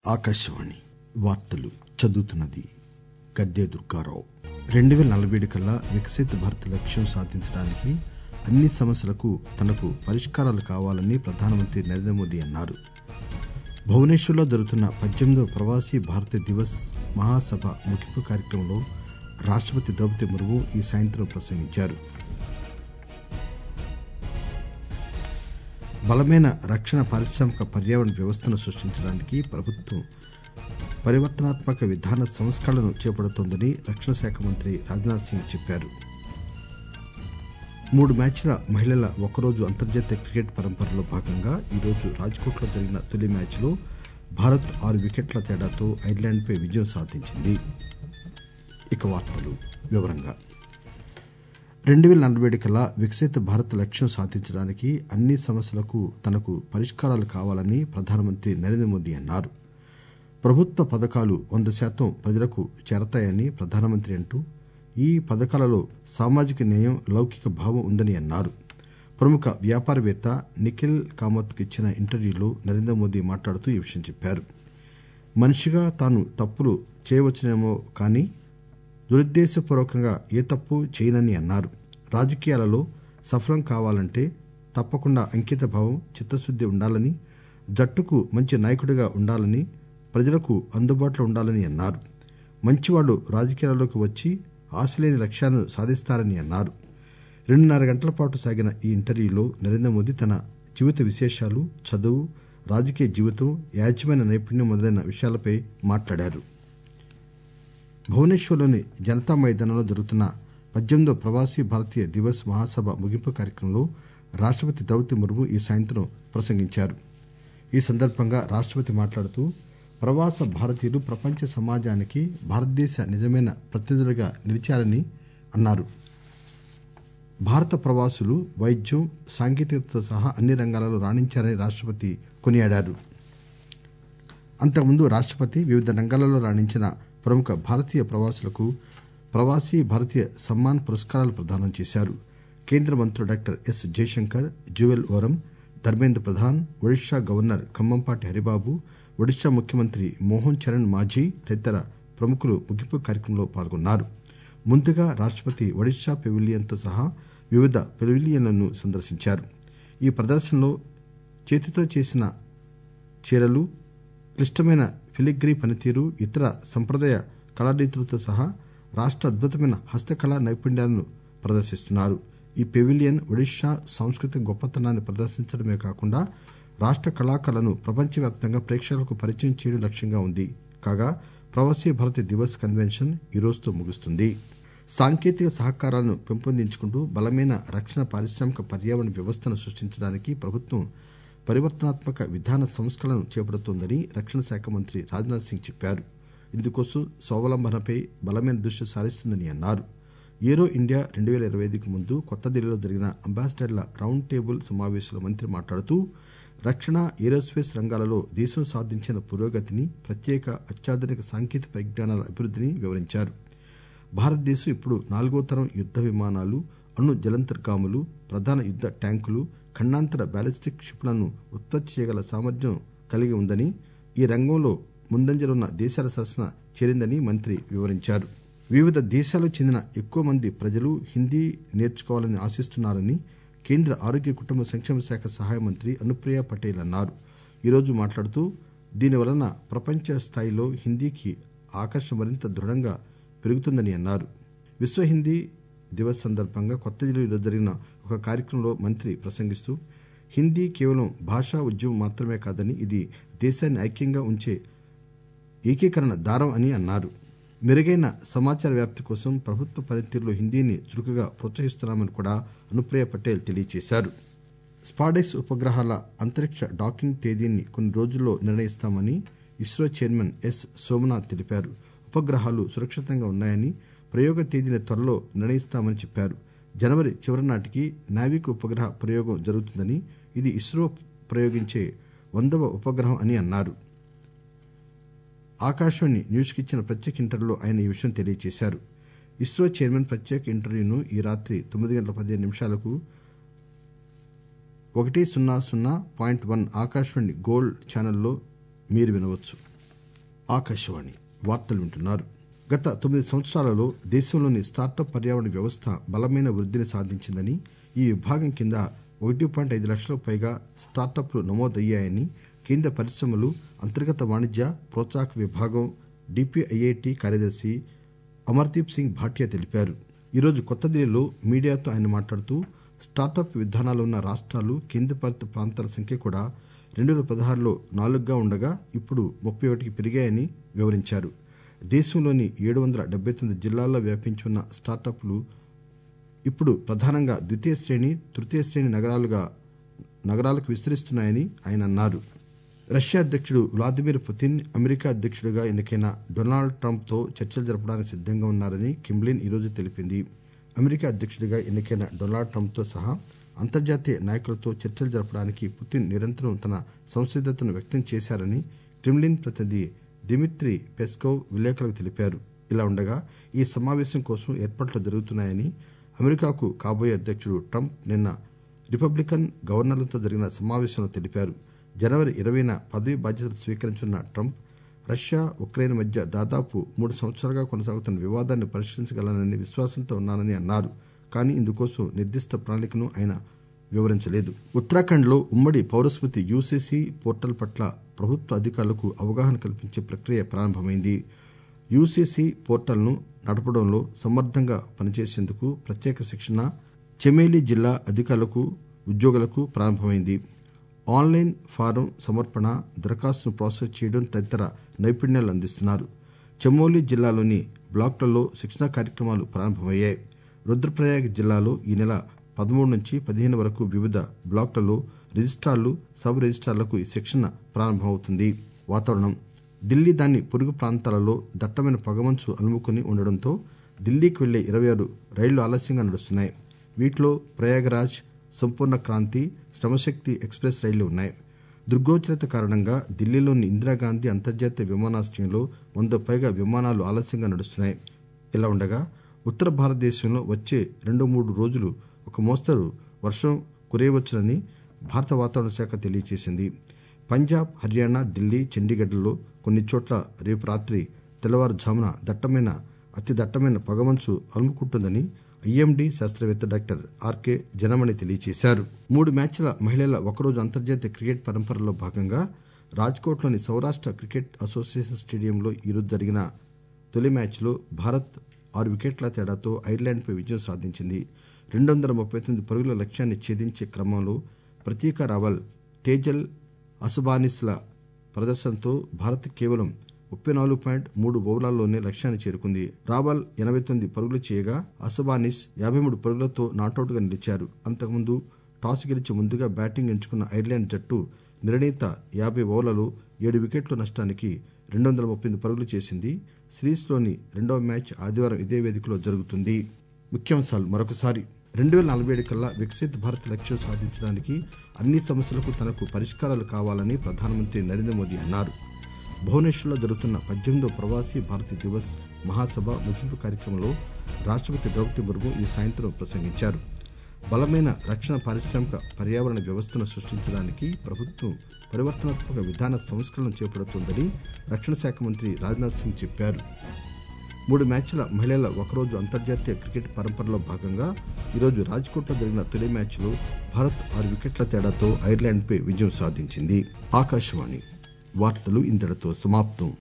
ఆకాశవాణి వార్తలు చదువుతున్నది గద్దె దుర్గారావు. 2047 కల్లా వికసిత్ భారత్ లక్ష్యం సాధించడానికి అన్ని సమస్యలకు తనకు పరిష్కారాలు కావాలని ప్రధానమంత్రి నరేంద్ర మోదీ అన్నారు. భువనేశ్వర్లో జరుగుతున్న 18వ ప్రవాసీ భారతీయ దివస్ మహాసభ ముగింపు కార్యక్రమంలో రాష్టపతి ద్రౌపది ముర్ము ఈ సాయంత్రం ప్రసంగించారు. బలమైన రక్షణ పారిశ్రామిక పర్యావరణ వ్యవస్థను సృష్టించడానికి ప్రభుత్వం పరివర్తనాత్మక విధాన సంస్కరణలను చేపడుతోందని రక్షణ శాఖ మంత్రి రాజ్నాథ్ సింగ్ చెప్పారు. 3 మ్యాచ్ల మహిళల ఒకరోజు అంతర్జాతీయ క్రికెట్ పరంపరలో భాగంగా ఈరోజు రాజ్కోట్లో జరిగిన తొలి మ్యాచ్లో భారత్ 6 వికెట్ల తేడాతో ఐర్లాండ్పై విజయం సాధించింది. ఇక వార్తలు వివరంగా 2047 కల్లా వికసిత్ భారత్ లక్ష్యం సాధించడానికి అన్ని సమస్యలకు తనకు పరిష్కారాలు కావాలని ప్రధానమంత్రి నరేంద్ర మోదీ అన్నారు. ప్రభుత్వ పథకాలు 100% ప్రజలకు చేరతాయని ప్రధానమంత్రి అంటూ ఈ పథకాలలో సామాజిక న్యాయం, లౌకిక భావం ఉందని అన్నారు. ప్రముఖ వ్యాపారవేత్త నిఖిల్ కామత్కు ఇచ్చిన ఇంటర్వ్యూలో నరేంద్ర మోదీ మాట్లాడుతూ ఈ విషయం చెప్పారు. మనిషిగా తాను తప్పులు చేయవచ్చునేమో కానీ దురుద్దేశపూర్వకంగా ఏ తప్పు చేయనని అన్నారు. రాజకీయాలలో సఫలం కావాలంటే తప్పకుండా అంకిత భావం, చిత్తశుద్ది ఉండాలని, జట్టుకు మంచి నాయకుడిగా ఉండాలని, ప్రజలకు అందుబాటులో ఉండాలని అన్నారు. మంచివాళ్లు రాజకీయాలలోకి వచ్చి ఆశలేని లక్ష్యాలను సాధిస్తారని అన్నారు. 2.5 గంటల పాటు సాగిన ఈ ఇంటర్వ్యూలో నరేంద్ర మోదీ తన జీవిత విశేషాలు, చదువు, రాజకీయ జీవితం, యాజమాన్య నైపుణ్యం మొదలైన విషయాలపై మాట్లాడారు. భువనేశ్వర్లోని జనతా మైదానంలో జరుగుతున్న 18వ ప్రవాసీ భారతీయ దివస్ మహాసభ ముగింపు కార్యక్రమంలో రాష్టపతి ద్రౌపది ముర్ము ఈ సాయంత్రం ప్రసంగించారు. ఈ సందర్భంగా రాష్టపతి మాట్లాడుతూ ప్రవాస భారతీయులు ప్రపంచ సమాజానికి భారతదేశ నిజమైన ప్రతినిధులుగా నిలిచారని అన్నారు. భారత ప్రవాసులు వైద్యం, సాంకేతికతతో సహా అన్ని రంగాలలో రాణించారని రాష్టపతి కొనియాడారు. అంతకుముందు రాష్టపతి వివిధ రంగాలలో రాణించిన ప్రముఖ భారతీయ ప్రవాసులకు ప్రవాసీ భారతీయ సమ్మాన్ పురస్కారాలు ప్రదానం చేశారు. కేంద్ర మంత్రులు doctor S Jaishankar, Jual Oram, Dharmendra Pradhan, Odisha governor Khambhampati Haribabu, Odisha ముఖ్యమంత్రి మోహన్ చరణ్ మాఝీ తదితర ప్రముఖులు ముగింపు కార్యక్రమంలో పాల్గొన్నారు. ముందుగా రాష్టపతి ఒడిషా పెవిలియన్తో సహా వివిధ పెవిలియన్లను సందర్శించారు. ఈ ప్రదర్శనలో చేతితో చేసిన చీరలు, క్లిష్టమైన ఫిలిగ్రీ పనితీరు, ఇతర సంప్రదాయ కళారీతులతో సహా రాష్ట్ర అద్భుతమైన హస్తకళా నైపుణ్యాలను ప్రదర్శిస్తున్నారు. ఈ పెవిలియన్ ఒడిషా సాంస్కృతిక గొప్పతనాన్ని ప్రదర్శించడమే కాకుండా రాష్ట్ర కళాకారులను ప్రపంచవ్యాప్తంగా ప్రేక్షకులకు పరిచయం చేయడం లక్ష్యంగా ఉంది. కాగా ప్రవాసీ భారతీయ దివస్ కన్వెన్షన్ ఈ రోజుతో ముగుస్తుంది. సాంకేతిక సహకారాలను పెంపొందించుకుంటూ బలమైన రక్షణ పారిశ్రామిక పర్యావరణ వ్యవస్థను సృష్టించడానికి ప్రభుత్వం పరివర్తనాత్మక విధాన సంస్కరణలను చేపడుతోందని రక్షణ శాఖ మంత్రి రాజ్నాథ్ సింగ్ చెప్పారు. ఇందుకోసం స్వావలంబనపై బలమైన దృష్టి సారిస్తుందని అన్నారు. ఏరో ఇండియా 2025కు ముందు కొత్త దిల్లీలో జరిగిన అంబాసిడర్ల రౌండ్ టేబుల్ సమావేశంలో మంత్రి మాట్లాడుతూ రక్షణ, ఏరోస్పేస్ రంగాలలో దేశం సాధించిన పురోగతిని, ప్రత్యేక అత్యాధునిక సాంకేతిక పరిజ్ఞానాల అభివృద్ధిని వివరించారు. భారతదేశం ఇప్పుడు 4వ తరం యుద్ద విమానాలు, అణు జలంతర్గాములు, ప్రధాన యుద్ద ట్యాంకులు, ఖండాంతర బ్యాలిస్టిక్ క్షిపణులను ఉత్పత్తి చేయగల సామర్థ్యం కలిగి ఉందని, ఈ రంగంలో ముందంజలో ఉన్న దేశాల సరసన చేరిందని మంత్రి వివరించారు. వివిధ దేశాలకు చెందిన ఎక్కువ మంది ప్రజలు హిందీ నేర్చుకోవాలని ఆశిస్తున్నారని కేంద్ర ఆరోగ్య కుటుంబ సంక్షేమ శాఖ సహాయ మంత్రి అనుప్రియ పటేల్ అన్నారు. ఈరోజు మాట్లాడుతూ దీనివలన ప్రపంచ స్థాయిలో హిందీకి ఆకర్షణ మరింత దృఢంగా పెరుగుతుందని అన్నారు. విశ్వ హిందీ దివస్ సందర్భంగా కొత్త ఢిల్లీలో జరిగిన ఒక కార్యక్రమంలో మంత్రి ప్రసంగిస్తూ హిందీ కేవలం భాషా ఉద్యమం మాత్రమే కాదని ఇది దేశాన్ని ఐక్యంగా ఉంచే ఏకీకరణ దారం అని అన్నారు. మెరుగైన సమాచార వ్యాప్తి కోసం ప్రభుత్వ పనితీరులో హిందీని చురుకుగా ప్రోత్సహిస్తున్నామని కూడా అనుప్రియ పటేల్ తెలియజేశారు. స్పాడెక్స్ ఉపగ్రహాల అంతరిక్ష డాకింగ్ తేదీని కొన్ని రోజుల్లో నిర్ణయిస్తామని ఇస్రో చైర్మన్ ఎస్ సోమనాథ్ తెలిపారు. ఉపగ్రహాలు సురక్షితంగా ఉన్నాయని, ప్రయోగ తేదీని త్వరలో నిర్ణయిస్తామని చెప్పారు. జనవరి చివరి నాటికి నావిక్ ఉపగ్రహ ప్రయోగం జరుగుతుందని, ఇది ఇస్రో ప్రయోగించే 100వ ఉపగ్రహం అని అన్నారు. ఆకాశవాణి న్యూస్ కి ఇచ్చిన ప్రత్యేక ఇంటర్వ్యూలో ఆయన ఈ విషయం తెలియజేశారు. ఇస్రో చైర్మన్ ప్రత్యేక ఇంటర్వ్యూను ఈ రాత్రి 9:15 100.1 ఆకాశవాణి గోల్డ్ ఛానల్లో మీరు వినవచ్చు. ఆకాశవాణి వార్తలు వింటున్నారు. గత 9 సంవత్సరాలలో దేశంలోని స్టార్టప్ పర్యావరణ వ్యవస్థ బలమైన వృద్ధిని సాధించిందని, ఈ విభాగం కింద 1.5 లక్షలకు పైగా స్టార్టప్లు నమోదయ్యాయని కేంద్ర పరిశ్రమలు, అంతర్గత వాణిజ్య ప్రోత్సాహక విభాగం డిపిఐఐటి కార్యదర్శి అమర్దీప్ సింగ్ భాటియా తెలిపారు. ఈరోజు కొత్తదిల్లీలో మీడియాతో ఆయన మాట్లాడుతూ స్టార్టప్ విధానాలు ఉన్న రాష్ట్రాలు, కేంద్రపాలిత ప్రాంతాల సంఖ్య కూడా 2016లో 4గా ఉండగా ఇప్పుడు 31కి పెరిగాయని వివరించారు. దేశంలోని 779 జిల్లాల్లో వ్యాపించి ఉన్న స్టార్టప్లు ఇప్పుడు ప్రధానంగా ద్వితీయ శ్రేణి, తృతీయ శ్రేణి నగరాలకు విస్తరిస్తున్నాయని ఆయన అన్నారు. రష్యా అధ్యక్షుడు వ్లాదిమిర్ పుతిన్ అమెరికా అధ్యక్షుడిగా ఎన్నికైన డొనాల్డ్ ట్రంప్ తో చర్చలు జరపడానికి సిద్దంగా ఉన్నారని కిమ్లిన్ ఈరోజు తెలిపింది. అమెరికా అధ్యక్షుడిగా ఎన్నికైన డొనాల్డ్ ట్రంప్ తో సహా అంతర్జాతీయ నాయకులతో చర్చలు జరపడానికి పుతిన్ నిరంతరం తన సంసిద్దతను వ్యక్తం చేశారని క్రెమ్లిన్ ప్రతినిధి దిమిత్రీ పెస్కోవ్ విలేకరులకు తెలిపారు. ఇలా ఉండగా ఈ సమావేశం కోసం ఏర్పాట్లు జరుగుతున్నాయని అమెరికాకు కాబోయే అధ్యక్షుడు ట్రంప్ నిన్న రిపబ్లికన్ గవర్నర్లతో జరిగిన సమావేశంలో తెలిపారు. జనవరి 20న పదవీ బాధ్యతలు స్వీకరించనున్న ట్రంప్ రష్యా, ఉక్రెయిన్ మధ్య దాదాపు 3 సంవత్సరాలుగా కొనసాగుతున్న వివాదాన్ని పరిష్కరించగలనని విశ్వాసంతో ఉన్నానని అన్నారు. కానీ ఇందుకోసం నిర్దిష్ట ప్రణాళికను ఆయన వివరించలేదు. ఉత్తరాఖండ్లో ఉమ్మడి పౌరస్మృతి యూసీసీ పోర్టల్ పట్ల ప్రభుత్వ అధికారులకు అవగాహన కల్పించే ప్రక్రియ ప్రారంభమైంది. యూసీసీ పోర్టల్ను నడపడంలో సమర్థంగా పనిచేసేందుకు ప్రత్యేక శిక్షణ చెమేలి జిల్లా అధికారులకు, ఉద్యోగులకు ప్రారంభమైంది. ఆన్లైన్ ఫారం సమర్పణ, దరఖాస్తును ప్రాసెస్ చేయడం తదితర నైపుణ్యాలు అందిస్తున్నారు. చమోలి జిల్లాలోని బ్లాకులలో శిక్షణా కార్యక్రమాలు ప్రారంభమయ్యాయి. రుద్రప్రయాగ్ జిల్లాలో ఈ నెల 13 నుంచి 15 వరకు వివిధ బ్లాకులలో రిజిస్ట్రార్లు, సబ్ రిజిస్ట్రార్లకు ఈ శిక్షణ ప్రారంభమవుతుంది. వాతావరణం. ఢిల్లీ దాని పొరుగు ప్రాంతాలలో దట్టమైన పొగమంచు అలుముకుని ఉండడంతో ఢిల్లీకి వెళ్లే 26 రైళ్లు ఆలస్యంగా నడుస్తున్నాయి. వీటిలో ప్రయాగరాజ్, సంపూర్ణ క్రాంతి, శ్రమశక్తి ఎక్స్ప్రెస్ రైళ్లు ఉన్నాయి. దుర్గోచరత కారణంగా ఢిల్లీలోని ఇందిరాగాంధీ అంతర్జాతీయ విమానాశ్రయంలో 100 పైగా విమానాలు ఆలస్యంగా నడుస్తున్నాయి. ఇలా ఉండగా ఉత్తర భారతదేశంలో వచ్చే 2-3 రోజులు ఒక మోస్తరు వర్షం కురియవచ్చునని భారత వాతావరణ శాఖ తెలియజేసింది. పంజాబ్, హర్యానా, ఢిల్లీ, చండీగఢ్లలో కొన్ని చోట్ల రేపు రాత్రి, తెల్లవారుజామున అతి దట్టమైన పొగమంచు అలుముకుంటుందని ఐఎండీ శాస్త్రవేత్త డాక్టర్ ఆర్కే జనమణి తెలియజేశారు. 3 మ్యాచ్ల మహిళల ఒకరోజు అంతర్జాతీయ క్రికెట్ పరంపరలో భాగంగా రాజ్కోట్లోని సౌరాష్ట్ర క్రికెట్ అసోసియేషన్ స్టేడియంలో ఈరోజు జరిగిన తొలి మ్యాచ్లో భారత్ 6 వికెట్ల తేడాతో ఐర్లాండ్పై విజయం సాధించింది. 239 పరుగుల లక్ష్యాన్ని ఛేదించే క్రమంలో ప్రతీక రావల్, తేజల్ అసబానిస్ల ప్రదర్శనతో భారత్ కేవలం 34.3 ఓవర్లలోనే లక్ష్యాన్ని చేరుకుంది. రావల్ 89 పరుగులు చేయగా అసబానిస్ 53 పరుగులతో నాటౌట్ గా నిలిచారు. అంతకుముందు టాస్ గెలిచి ముందుగా బ్యాటింగ్ ఎంచుకున్న ఐర్లాండ్ జట్టు నిర్ణీత 50 ఓవర్లలో 7 వికెట్ల నష్టానికి 238 పరుగులు చేసింది. సిరీస్లోని 2వ మ్యాచ్ ఆదివారం ఇదే వేదికలో జరుగుతుంది. ముఖ్యాంశాలు మరొకసారి. 2047 కల్లా వికసిత్ భారత్ లక్ష్యం సాధించడానికి అన్ని సమస్యలకు తనకు పరిష్కారాలు కావాలని ప్రధానమంత్రి నరేంద్ర మోదీ అన్నారు. భువనేశ్వర్లో జరుగుతున్న 18వ ప్రవాసీ భారతీయ దివస్ మహాసభ ముగింపు కార్యక్రమంలో రాష్ట్రపతి ద్రౌపది ముర్ము ఈ సాయంత్రం ప్రసంగించారు. బలమైన రక్షణ పారిశ్రామిక పర్యావరణ వ్యవస్థను సృష్టించడానికి ప్రభుత్వం పరివర్తనాత్మక విధాన సంస్కరణలు చేపడుతోందని రక్షణ శాఖ మంత్రి రాజ్నాథ్ సింగ్ చెప్పారు. 3 మ్యాచ్ల మహిళల ఒకరోజు అంతర్జాతీయ క్రికెట్ పరంపరలో భాగంగా ఈరోజు రాజ్కోట్లో జరిగిన తొలి మ్యాచ్లో భారత్ 6 వికెట్ల తేడాతో ఐర్లాండ్పై విజయం సాధించింది. ఆకాశవాణి వార్తలు ఇంతటితో సమాప్తం.